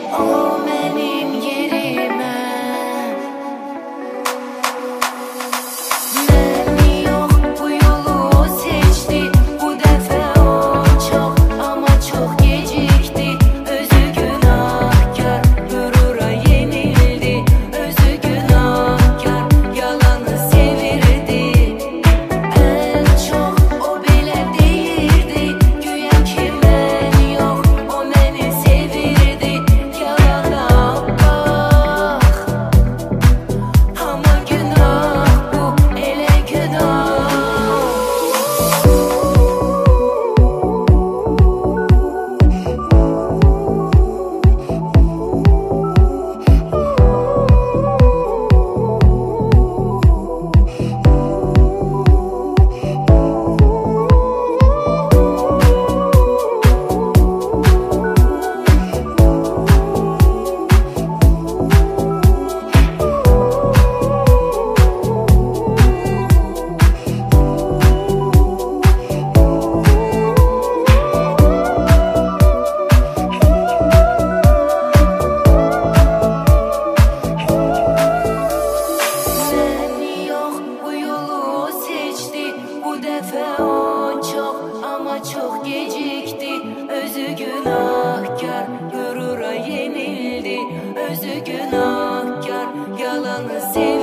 o benim yerime. Ben yok bu yolu o seçti, bu defa o çok ama çok gecikti. Özü günahkar, gurura yenildi. Özü günahkar, yalanı sevirdi. En çok o bile değirdi, güya ki ben yok, o beni sevirdi. Yalana bak, ama günah bu, ele günah. Ben yok bu yolu o seçti, bu defa o çok ama çok gecikti. Özü günahkar, gurura yenildi. Özü günahkar, yalanı sevirdi.